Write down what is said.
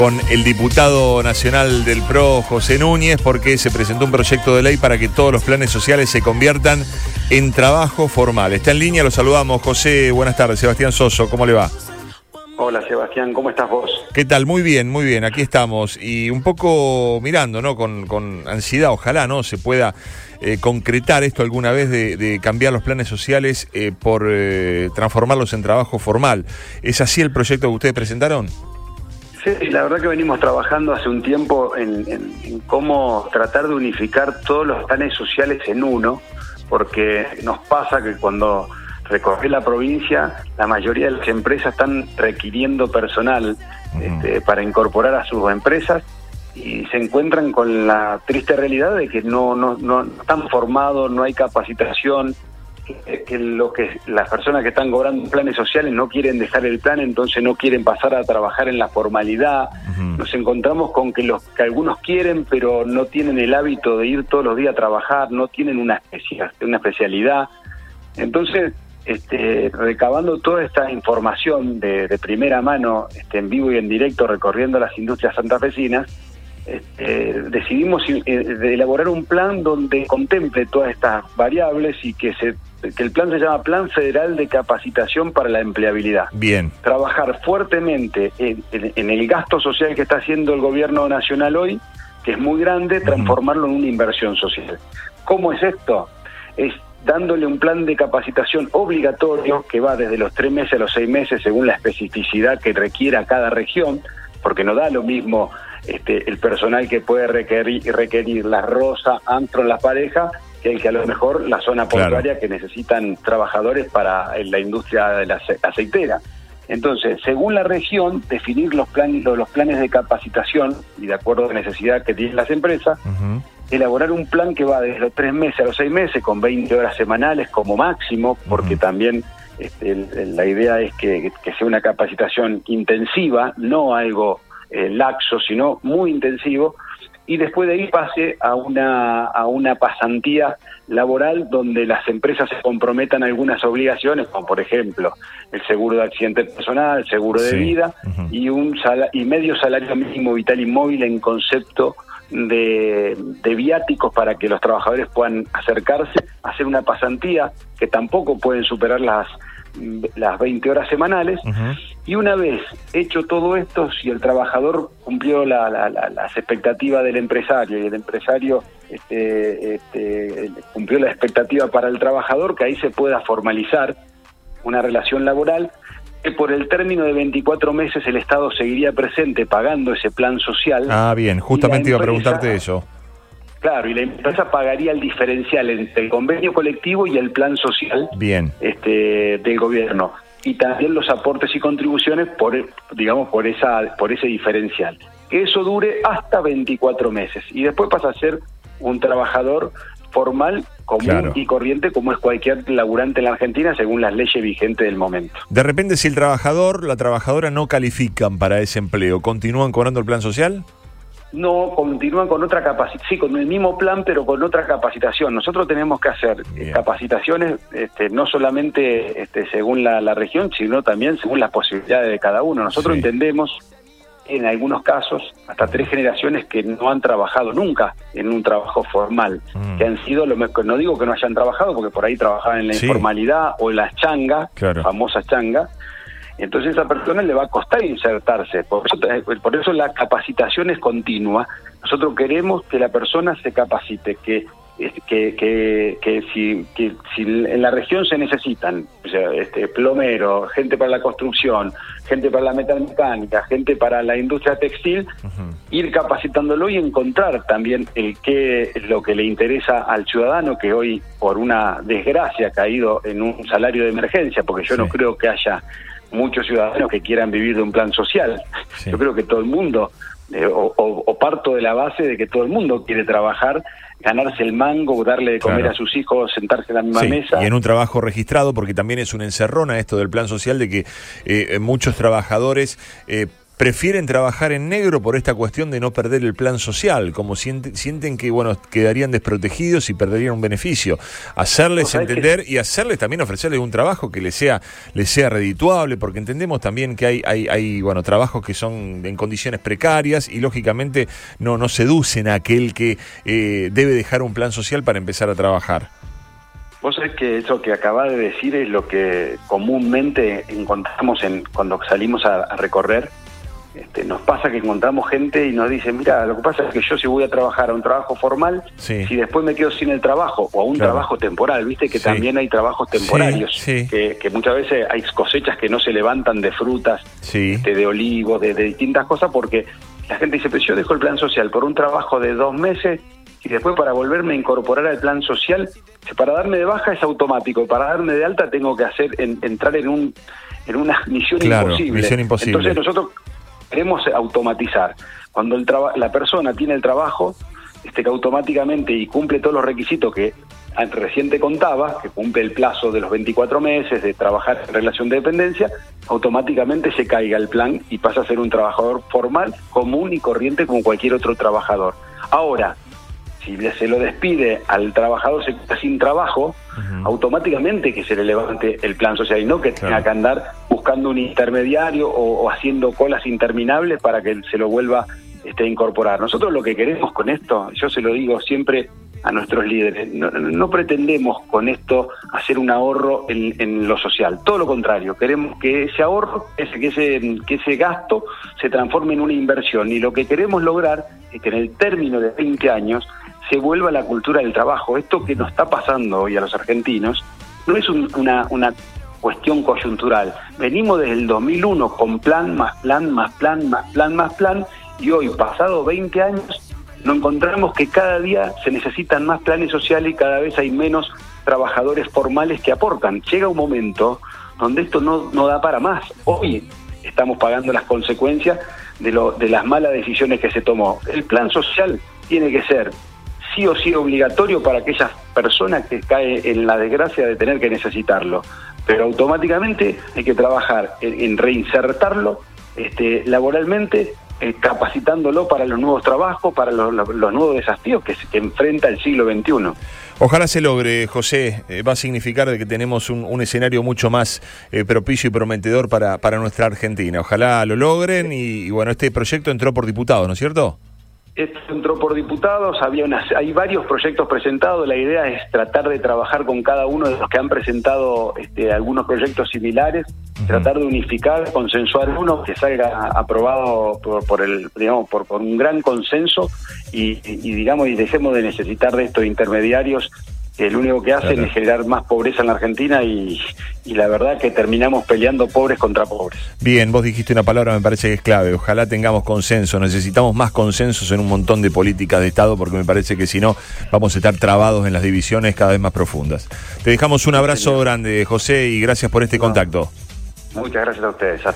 Con el diputado nacional del PRO, José Núñez, porque se presentó un proyecto de ley para que todos los planes sociales se conviertan en trabajo formal. Está en línea, lo saludamos. José, buenas tardes. Sebastián Soso, ¿cómo le va? Hola Sebastián, ¿cómo estás vos? ¿Qué tal? Muy bien, aquí estamos. Y un poco mirando, ¿no? Con ansiedad, ojalá, ¿no? Se pueda concretar esto alguna vez de cambiar los planes sociales por transformarlos en trabajo formal. ¿Es así el proyecto que ustedes presentaron? Sí, la verdad que venimos trabajando hace un tiempo en cómo tratar de unificar todos los planes sociales en uno, porque nos pasa que cuando recorre la provincia, la mayoría de las empresas están requiriendo personal para incorporar a sus empresas y se encuentran con la triste realidad de que no están formados, no hay capacitación, que las personas que están cobrando planes sociales no quieren dejar el plan, entonces no quieren pasar a trabajar en la formalidad. Nos encontramos con que algunos quieren, pero no tienen el hábito de ir todos los días a trabajar, no tienen una especialidad. Entonces, recabando toda esta información de primera mano, en vivo y en directo, recorriendo las industrias santafesinas, decidimos elaborar un plan donde contemple todas estas variables y que el plan se llama Plan Federal de Capacitación para la Empleabilidad. Bien. Trabajar fuertemente en el gasto social que está haciendo el gobierno nacional hoy, que es muy grande, transformarlo en una inversión social. ¿Cómo es esto? Es dándole un plan de capacitación obligatorio que va desde los 3 meses a los 6 meses según la especificidad que requiera cada región, porque no da lo mismo el personal que puede requerir la Rosa, Antro, la pareja, que el que a lo mejor la zona portuaria, que necesitan trabajadores para la industria de la aceitera. Entonces, según la región, definir los planes de capacitación y de acuerdo a la necesidad que tienen las empresas, elaborar un plan que va desde los 3 meses a los 6 meses con 20 horas semanales como máximo, porque también la idea es que sea una capacitación intensiva, no algo laxo, sino muy intensivo, y después de ahí pase a una pasantía laboral donde las empresas se comprometan a algunas obligaciones, como por ejemplo el seguro de accidente personal, el seguro de vida y medio salario mínimo vital y móvil en concepto de viáticos para que los trabajadores puedan acercarse a hacer una pasantía que tampoco pueden superar las 20 horas semanales. Y una vez hecho todo esto, si el trabajador cumplió las expectativas del empresario y el empresario cumplió la expectativa para el trabajador, que ahí se pueda formalizar una relación laboral, que por el término de 24 meses el Estado seguiría presente pagando ese plan social. Ah, bien, justamente iba a preguntarte eso. Claro, y la empresa pagaría el diferencial entre el convenio colectivo y el plan social del gobierno. Y también los aportes y contribuciones por ese diferencial. Que eso dure hasta 24 meses. Y después pasa a ser un trabajador formal, común y corriente, como es cualquier laburante en la Argentina, según las leyes vigentes del momento. De repente, si el trabajador, la trabajadora no califican para ese empleo, ¿continúan cobrando el plan social? No, continúan con otra capacitación, sí, con el mismo plan, pero con otra capacitación. Nosotros tenemos que hacer capacitaciones no solamente según la región, sino también según las posibilidades de cada uno. Nosotros entendemos, en algunos casos, hasta 3 generaciones que no han trabajado nunca en un trabajo formal, que han sido, no digo que no hayan trabajado, porque por ahí trabajaban en la informalidad o en las changas, famosas changas. Entonces a esa persona le va a costar insertarse. Por eso la capacitación es continua. Nosotros queremos que la persona se capacite, que si en la región se necesitan plomero, gente para la construcción, gente para la metalmecánica, gente para la industria textil, ir capacitándolo y encontrar también qué es lo que le interesa al ciudadano que hoy, por una desgracia, ha caído en un salario de emergencia, porque yo no creo que haya muchos ciudadanos que quieran vivir de un plan social. Yo creo que todo el mundo, o parto de la base de que todo el mundo quiere trabajar, ganarse el mango, darle de comer a sus hijos, sentarse en la misma mesa. Y en un trabajo registrado, porque también es una encerrona esto del plan social, de que muchos trabajadores prefieren trabajar en negro por esta cuestión de no perder el plan social, como sienten que, bueno, quedarían desprotegidos y perderían un beneficio. Hacerles entender y hacerles también ofrecerles un trabajo que les sea redituable, porque entendemos también que hay bueno, trabajos que son en condiciones precarias y lógicamente no seducen a aquel que debe dejar un plan social para empezar a trabajar. Vos sabés que eso que acabás de decir es lo que comúnmente encontramos cuando salimos a recorrer. Nos pasa que encontramos gente y nos dice, mira, lo que pasa es que yo si voy a trabajar a un trabajo formal, si después me quedo sin el trabajo o a un trabajo temporal, viste que también hay trabajos temporarios, que muchas veces hay cosechas que no se levantan de frutas, de olivos, de distintas cosas, porque la gente dice, pero yo dejo el plan social por un trabajo de 2 meses y después para volverme a incorporar al plan social, para darme de baja es automático, para darme de alta tengo que entrar en una misión imposible. Entonces nosotros queremos automatizar. Cuando la persona tiene el trabajo, que automáticamente y cumple todos los requisitos que recién te contaba, que cumple el plazo de los 24 meses de trabajar en relación de dependencia, automáticamente se caiga el plan y pasa a ser un trabajador formal, común y corriente como cualquier otro trabajador. Ahora, si se lo despide al trabajador, se queda sin trabajo, automáticamente que se le levante el plan social y no que tenga que andar buscando un intermediario o haciendo colas interminables para que se lo vuelva a incorporar. Nosotros lo que queremos con esto, yo se lo digo siempre a nuestros líderes, no pretendemos con esto hacer un ahorro en lo social, todo lo contrario, queremos que ese ahorro, que ese gasto se transforme en una inversión, y lo que queremos lograr es que en el término de 20 años se vuelva la cultura del trabajo. Esto que nos está pasando hoy a los argentinos no es una cuestión coyuntural. Venimos desde el 2001 con plan, más plan, más plan, más plan, más plan, y hoy, pasado 20 años, nos encontramos que cada día se necesitan más planes sociales y cada vez hay menos trabajadores formales que aportan. Llega un momento donde esto no da para más. Hoy estamos pagando las consecuencias de las malas decisiones que se tomó. El plan social tiene que ser sí o sí obligatorio para aquellas personas que caen en la desgracia de tener que necesitarlo, pero automáticamente hay que trabajar en reinsertarlo laboralmente, capacitándolo para los nuevos trabajos, para los nuevos desafíos que enfrenta el siglo XXI. Ojalá se logre, José. Va a significar de que tenemos un escenario mucho más propicio y prometedor para nuestra Argentina. Ojalá lo logren y bueno, este proyecto entró por diputados, ¿no es cierto? Esto entró por diputados, hay varios proyectos presentados. La idea es tratar de trabajar con cada uno de los que han presentado algunos proyectos similares, tratar de unificar, consensuar uno que salga aprobado por un gran consenso y dejemos de necesitar de estos intermediarios que lo único que hacen es generar más pobreza en la Argentina y la verdad que terminamos peleando pobres contra pobres. Bien, vos dijiste una palabra, me parece que es clave. Ojalá tengamos consenso. Necesitamos más consensos en un montón de políticas de Estado, porque me parece que si no vamos a estar trabados en las divisiones cada vez más profundas. Te dejamos un abrazo grande, José, y gracias por este contacto. Muchas gracias a ustedes.